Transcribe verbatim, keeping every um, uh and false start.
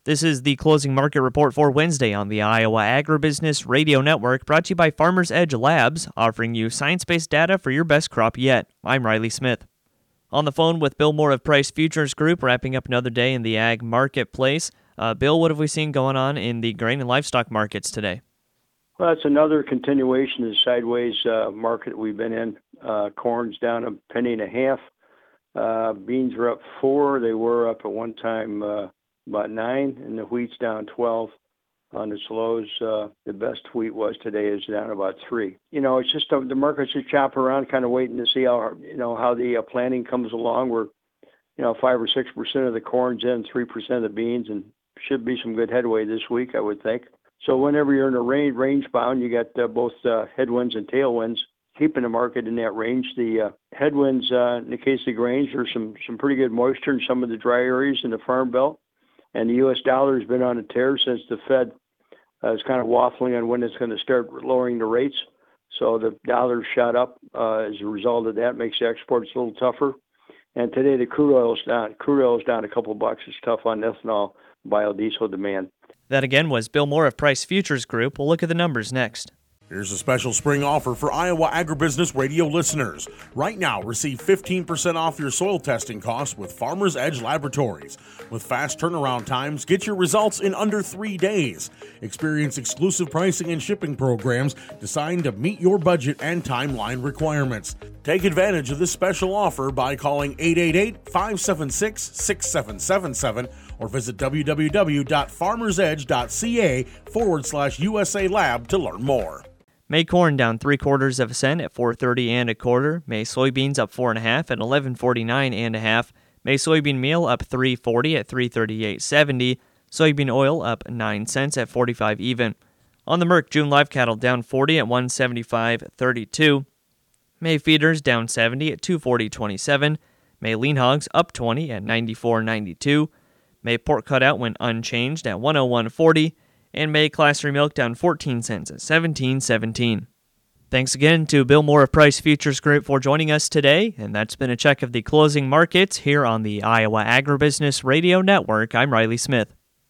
This is the closing market report for Wednesday on the Iowa Agribusiness Radio Network, brought to you by Farmers Edge Labs, offering you science-based data for your best crop yet. I'm Riley Smith. On the phone with Bill Moore of Price Futures Group, wrapping up another day in the ag marketplace. Uh, Bill, what have we seen going on in the grain and livestock markets today? Well, that's another continuation of the sideways uh, market we've been in. Uh, corn's down a penny and a half. Uh, beans are up four. They were up at one time uh, about nine, and the wheat's down twelve on its lows. Uh, the best wheat was today is down about three. You know, it's just uh, the markets just chop around, kind of waiting to see how you know how the uh, planting comes along. We're you know five or six percent of the corn's in, three percent of the beans, and should be some good headway this week, I would think. So whenever you're in a range range bound, you got uh, both uh, headwinds and tailwinds keeping the market in that range. The uh, headwinds, uh, in the case of grains, there's some some pretty good moisture in some of the dry areas in the Farm Belt. And the U S dollar has been on a tear since the Fed uh, is kind of waffling on when it's going to start lowering the rates. So the dollar shot up uh, as a result of that, makes the exports a little tougher. And today the crude oil's down. Crude oil's down a couple bucks. It's tough on ethanol, biodiesel demand. That again was Bill Moore of Price Futures Group. We'll look at the numbers next. Here's a special spring offer for Iowa Agribusiness Radio listeners. Right now, receive fifteen percent off your soil testing costs with Farmers Edge Laboratories. With fast turnaround times, get your results in under three days. Experience exclusive pricing and shipping programs designed to meet your budget and timeline requirements. Take advantage of this special offer by calling eight eight eight, five seven six, six seven seven seven or visit www.farmersedge.ca forward slash USA Lab to learn more. May corn down three quarters of a cent at four thirty and a quarter. May soybeans up four and a half at eleven forty-nine and a half. May soybean meal up three forty at three thirty-eight seventy. Soybean oil up nine cents at forty-five even. On the Merc, June live cattle down forty at one seventy-five thirty-two. May feeders down seventy at two forty twenty-seven. May lean hogs up twenty at ninety-four ninety-two. May pork cutout went unchanged at one oh one forty. And May Class three milk down fourteen cents at seventeen seventeen. Thanks again to Bill Moore of Price Futures Group for joining us today, and that's been a check of the closing markets here on the Iowa Agribusiness Radio Network. I'm Riley Smith.